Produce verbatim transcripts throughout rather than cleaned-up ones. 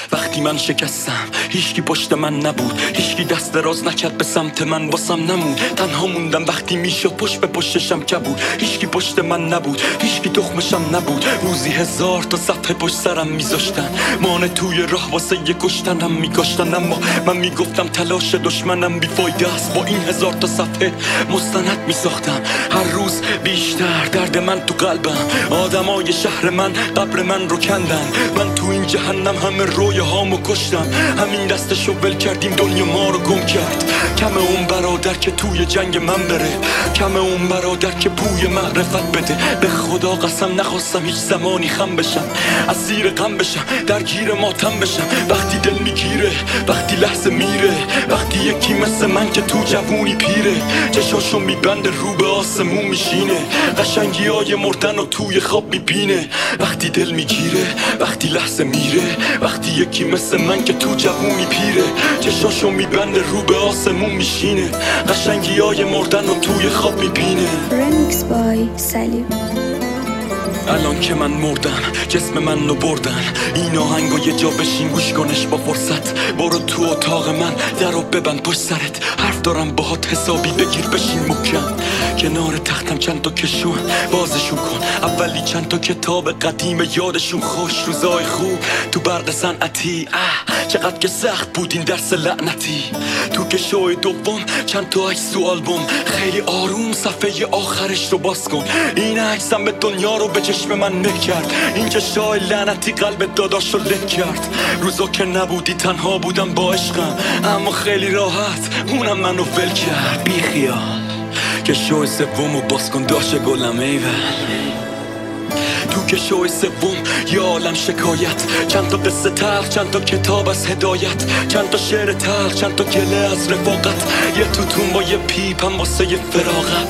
وقتی من شکستم هیچکی پشت من نبود، هیچکی دست دراز نکرد به سمت من، واسم نمون. تنها موندم وقتی میشد پشت به پشتشم کبود، هیچکی پشت من نبود، هیچکی تخمشم نبود. روزی هزار تا صفحه پشت سرم میذاشتن، مانع توی راه واسه یه کشتنم میکاشتن. اما من میگفتم تلاش دشمنم بیفایده است، با این هزار تا صفحه مستند میساختم. هر روز بیشتر درد من تو قلبم، آدمای شهر من قبر من رو کندن. من تو این جهنم همه رویه هامو کشتم، همین دستشو ول کردیم دنیا ما رو گم کرد. کم اون برادر که توی جنگ من بره، کم اون برادر که بوی معرفت بده. به خدا قسم نخواستم هیچ زمانی خم بشم، اسیر غم بشم، درگیر ماتم بشم. وقتی دل میگیره، وقتی لحظه میره، وقتی یکی مثل من که تو جوونی پیره، چشاشو میبنده رو به آسمون میشینه، قشنگی های مردن و توی خواب میبینه. وقتی دل میگیره، وقتی لحظه میره، وقتی یکی مثل من که تو جوونی پیره، چشاشو میبنده رو به آسمون میشینه، قشنگی های مردن و توی خواب میبینه. Remix by سلیم. الان که من مردم جسم من رو بردن، این آهنگو یه جا بشین گوش کنش با فرصت. برو تو اتاق من درو ببند پشت سرت، حرف دارم باهات حسابی بگیر بشین محکم. کنار تختم چند تا کشون بازشون کن، اولی چند تا کتاب قدیم یادشون خوش. روزای خوب تو برق صنعتی، اه چقدر که سخت بود این درس لعنتی. تو کشوی دوم چند تا عکس و آلبوم، خیلی آروم صفحه آخرش رو باز کن. این عکسم به دنیا رو به چشم من مه کرد، این چشای لعنتی قلب داداش رو لک کرد. روزا که نبودی تنها بودم با عشقم، اما خیلی راحت اونم منو ول کرد. بی خیال که شوی سومو باز کن داشت گلم ایول. تو که شوی سوم یه عالم شکایت، چند تا قصه تلخ، چند تا کتاب از هدایت، چند تا شعر تلخ، چند تا گله از رفاقت، یه توتون با یه پیپم واسه یه فراغت.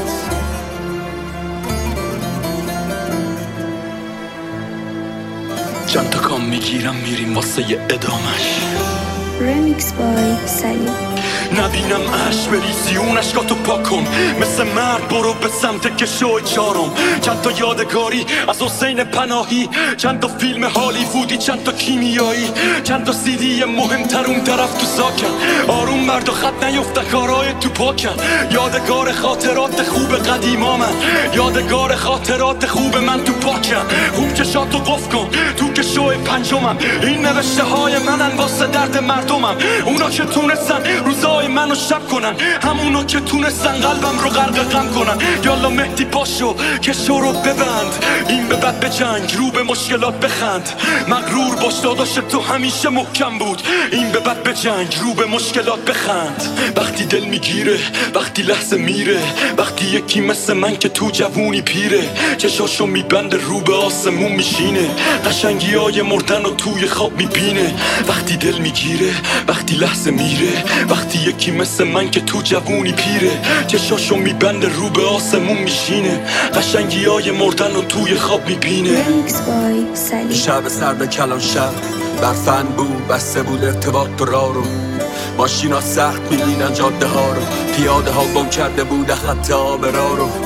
چند تا کام میگیرم میریم واسه یه ادامش. Remix by سلیم. نبینم عشق بریزی اون عشقاتو پاک کن، مثل مرد برو به سمت کشوی چارم. چند تا یادگاری از حسین پناهی، چند تا فیلم هالیوودی، چند تا کیمیایی، چند تا سیدی مهمتر اون طرف تو ساکن. آروم مرد و خط نیفته کارهای تو پاکن، یادگار خاطرات خوب قدیما من، یادگار خاطرات خوب من تو پاکن. خوب چشاتو قف کن تو کشوی پنجمم، این نوشته های منن واسه درد مردمم. اونا که تونستن روزای منو شب کنن، همونا که تونستن قلبم رو غرق غم کنن. یالا مهدی پاشو کشو رو ببند، این به بعد به جنگ رو به مشکلات بخند. مغرور باش داداش تو همیشه محکم بود، این به بعد به جنگ رو به مشکلات بخند. وقتی دل میگیره، وقتی لحظه میره، وقتی یکی مثل من که تو جوونی پیره، چشاشو میبنده رو به آسمون میشینه، قشنگی های مردن و توی خواب میبینه. وقتی دل میگیره، وقتی لحظه میره، وقتی یکی مثل من که تو جوونی پیره، چشاشو میبنده رو به آسمون میشینه، قشنگی های مردن و توی خواب میبینه. Remix by سلیم. شب سرد کلان شب برفن بود، بسته بود ارتباط و راه رو، ماشینا سخت میبینن جاده ها رو، پیاده ها گم کرده بود خط آبرا رو.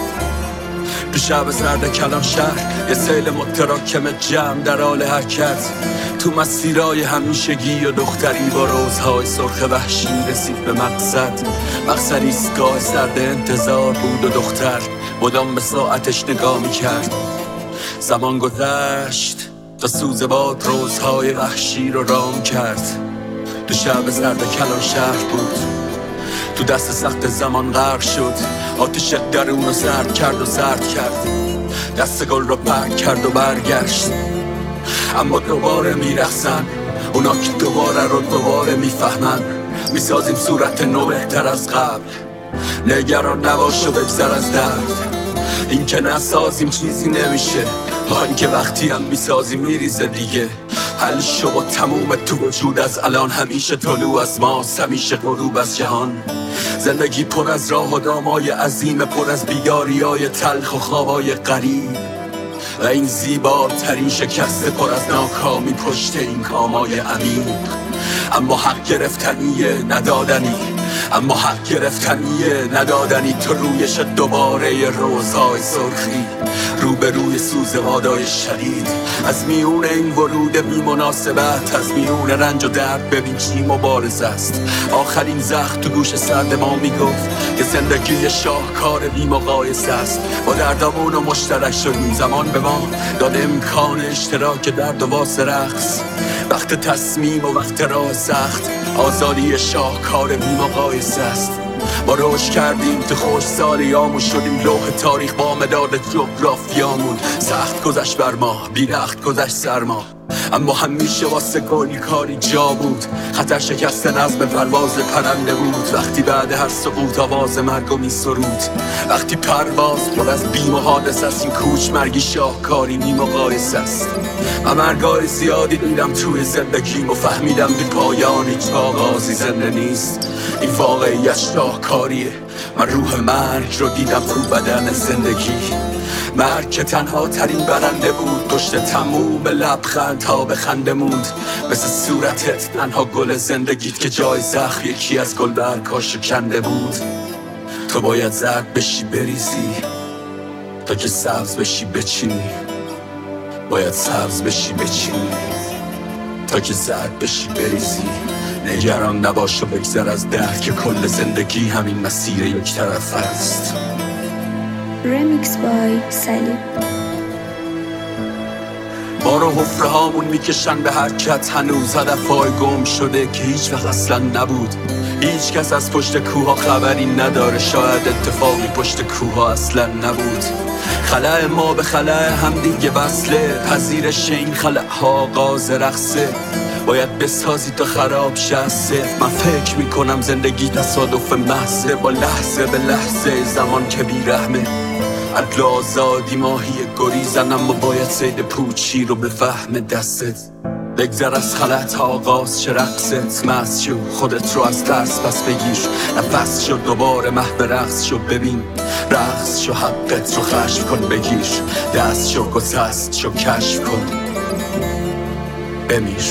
تو شب سرد کلان شهر یه سیل متراکم جمع در حال حرکت، تو مسیرای همیشگی و دختری با روزهای سرخ وحشی رسید به مقصد. مقصد ایستگاه سرد انتظار بود و دختر مدام به ساعتش نگاه میکرد. زمان گذشت تا سوز باد روزهای وحشی رو رام کرد. تو شب سرد کلان شهر بود، تو دست سخت زمان غرق شد، آتش درون رو سرد کرد و سرد کرد، دست گل رو پرک کرد و برگشت. اما دوباره میرخصن اونا که دوباره رو دوباره میفهمن، میسازیم صورت نو بهتر از قبل، نگران نباش و بگذر از درد. این که نسازیم چیزی نمیشه، این که وقتی هم میسازیم میریزه دیگه. حل شو با تموم تو وجود از الان، همیشه طلوع از ماست، همیشه غروب از جهان. زندگی پر از راه و دامای عظیم، پر از بیگاری های تلخ و خوابای غریب، و این زیباترین شکست پر از ناکامی پشت این کامای عمیق. اما حق گرفتنیه ندادنی، اما حق گرفتنیه، ندادنی تو رویش دوباره روزهای سرخی، روبروی سوز وادای شدید. از میون این ورود بی مناسبت، از میون رنج و درد ببین چی مبارز است. آخرین زخم تو گوش سرد ما میگفت که زندگی شاهکار بی مقایسه است. با دردمون و مشترک شدیم، زمان به ما داد امکان اشتراک درد و واسه رقص. وقت تصمیم و وقت راه سخت، آزادی شاهکار بی مقایسه است. ما رشد کردیم تو خوش سالیامون، شدیم لوح تاریخ با مداد جغرافیامون. سخت گذشت بر ما، بی‌رخت گذشت سرما، اما همیشه واسه گل کاری جا بود. خطر شکست نظم پرواز پرنده بود، وقتی بعد هر سقوط آواز مرگو می سرود. وقتی پرواز پر از بیم و حادث است، این کوچ مرگی شاهکاری بی مقایسه است. من مرگای زیادی دیدم توی زندگیم و فهمیدم بی پایانی چه آغازی زنده نیست. این واقعیت شاهکاریه، من روح مرگ رو دیدم تو بدن زندگی. مرگ که تنها ترین برنده بود، پشت تموم لبخند تا به خنده موند. مثل صورتت تنها گل زندگیت که جای زخم یکی از گل برگ‌ها شکنده بود. تو باید زرد بشی بریزی تا که سبز بشی بچینی، باید سبز بشی بچینی تا که زرد بشی بریزی. نگران نباش و بگذر از درد که کل زندگی همین مسیر یک طرف است. Remix by سلیم. ما رو حفره هامون میکشن به حرکت، هنوز هدفهای گم شده که هیچ وقت اصلا نبود. هیچ کس از پشت کوها خبری نداره، شاید اتفاقی پشت کوها اصلا نبود. خلأ ما به خلأ هم دیگه وصله، پذیرش این خلأ ها آغاز رقصه. باید بسازی تا خراب شه صفر. من فکر میکنم زندگی تصادف محضه، با لحظه به لحظه زمان که بیرحمه. عدل آزادی ماهی گریزن، اما باید صید پوچی رو به فهم دستت. بگذر از خلأ تا آغاز شه رقصت. مست شو خودت رو از ترس پس بگیر، نفس شو دوباره محو رقص شو. ببین رقص شو، حقت رو خشم کن بگیر، دست شو گسست شو کشف کن بمیر.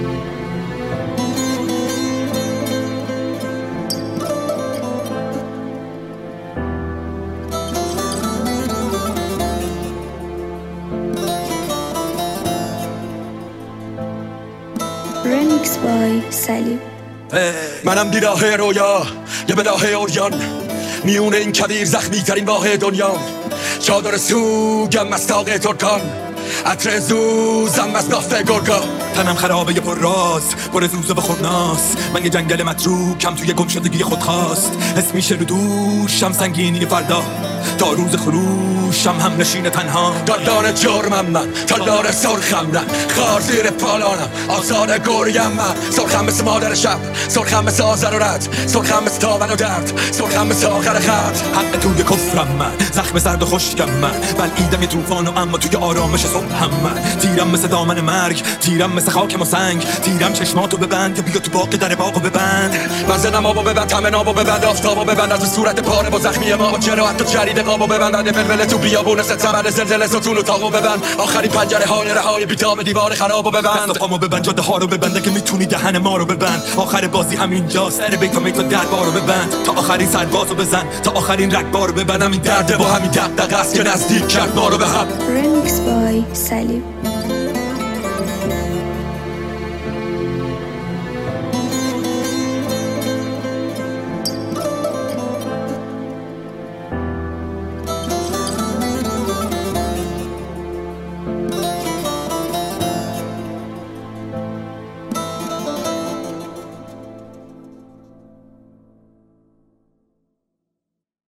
Remix by سلیم. منم بیراه رویا، یه بلاه اوریان، میونه این کویر زخمی ترین واه دنیا. چادر سوگم مستاق ترکان، عطر زوزم از نافت گرگا. تنم خرابه پر راز، پر زوزه و خورناس. من یه جنگل متروکم توی گم شدگی خود خواست. حس میشه رو دوشم سنگینی فردا، تا روز خروشم هم نشین تنها. دالدار جرمم من، تالدار سرخم من، خار زیر پالانم، آزار گریم من. سرخم مثل مادر شب، سرخم مثل آزر و رد، سرخم مثل تاون و درد، سرخم مثل آخر خط. حق توی کفرم من، زخم سرد و خشکم من، بلعیدم یه طوفان و اما توی آرامش صبحم من. تیرم مثل دامن مرگ، تیرم مثل خاکم و سنگ، تیرم چشماتو ببند یا بیا تو باغ در باغو ببند. وزنم آبو ببند، تمن آبو ببند، آفتابو ببند، از صورت پاره با زخمی ما، با جراحت و جرید قابو ببند. بعد بلبل تو بیابون ستمر زلزله ستون و تاقو ببند. آخرین پنجره های رهای بیتاب دیوار خرابو ببند. دست پامو ببند، جاده ها رو ببند، که میتونی دهن ما رو ببند. آخر بازی همینجاست، سر بیت و میت و دربارو ببند. تا آخرین سربازو بزن، تا آخرین رگبارو ببند. همین درده با همین دغدغه است که نزدیک کرد ما رو به هم. Remix by سلیم.